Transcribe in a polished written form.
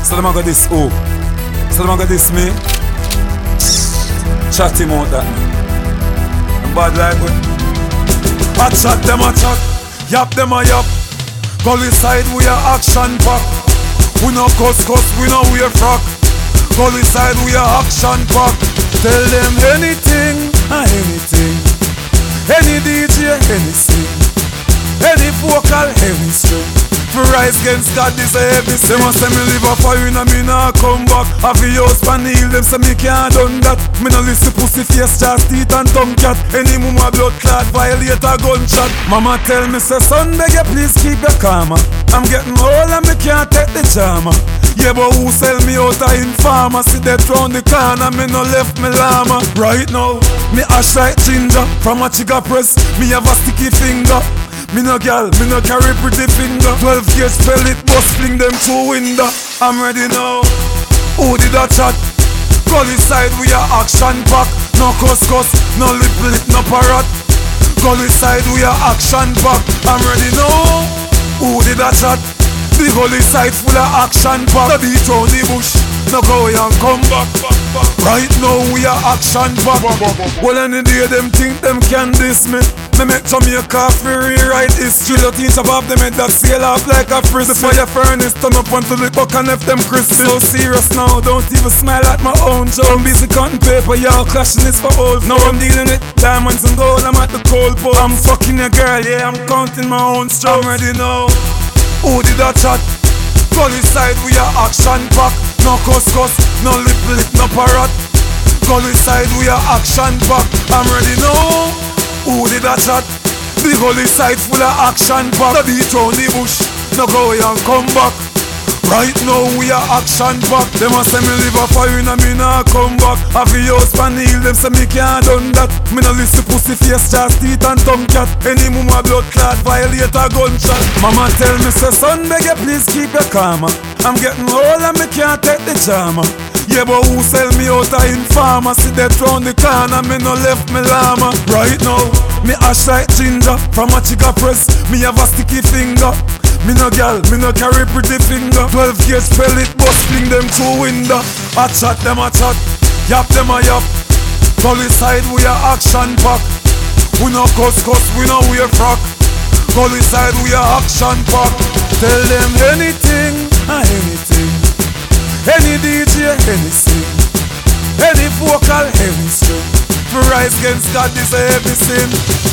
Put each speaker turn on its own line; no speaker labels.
So them a got this who? So them a got this me? Chat him out that man. I'm bad like we. I chat them a chat, yap them a yap. Gully side we a action pack. We no cuss, we no wear frock. Gully side we a action pack. Tell them anything, anything. Any DJ, anything. Any vocal, any string. For rise against God, this a heavy sin. They must say me live a fire and me nah come back. Have a house pan heal them say me can't done that. Me no listen pussy face, just teeth and tongue cat. Any mama blood clot, violate a gunshot. Mama tell me say son beg you please keep your calmer. I'm getting old and me can't take the charmer. Yeah, but who sell me out a informer? See that round the corner, me no left me llama. Right now, me ash like ginger. From a chica press, me have a sticky finger. Me no gal, me no carry pretty finger. 12 gauge spell it, bust fling them through window. I'm ready now. Who did that chat? Gully side we a action pack. No cuss, no lip, no parrot. Gully side we a action pack. I'm ready now. Who did that chat? The gully side full of action pack. The beat round the bush, no go and come back. Right now we are action pack. Well any day them think them can diss me. Me make Jamaica free rewrite history. The teach about them head that sail off like a frisbee. The fire furnace turn up onto the buck and left them crispy. So serious now, don't even smile at my own joke. I'm busy cutting paper, y'all clashing this for old. Now I'm dealing with diamonds and gold, I'm at the cold pole. I'm fucking a girl, yeah, I'm counting my own strokes. I'm ready now. Who did that chat? Gully side we are action pack. No cuss, no lip, no parrot. Gully side we are action pack. I'm ready now. Who did that chat? The gully side full of action pack. The beat round the bush, no go and come back. Right now we are action pack. Them a say me live a fire and me nah come back. Have a house pan heal them say me can't done that. Me no listen pussy face, just teeth and tongue cat. Any mama blood clot, violate a gunshot. Mama tell me say son beg you please keep your calmer. I'm getting old and me can't take the charmer. Yeah, but who sell me out a informer? See that round the corner, me no left me llama. Right now, me ash like ginger. From a chica press, me have a sticky finger. Me no gal, me no carry pretty finger. 12 gauge spell it, bust fling them through window. I chat them a chat, yap them a yap. Gully side we a action pack. We no cuss, we no wear frock. Gully side we a action pack. Tell them anything, anything. Any DJ, anything. Any vocal, any string. For rise against God, this a heavy sin.